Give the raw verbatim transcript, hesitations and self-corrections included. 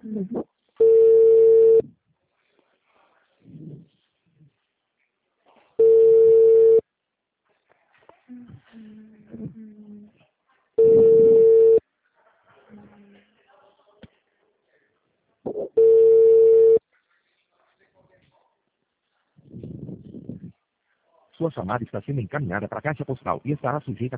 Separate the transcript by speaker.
Speaker 1: Sua chamada está sendo encaminhada para a caixa postal e estará sujeita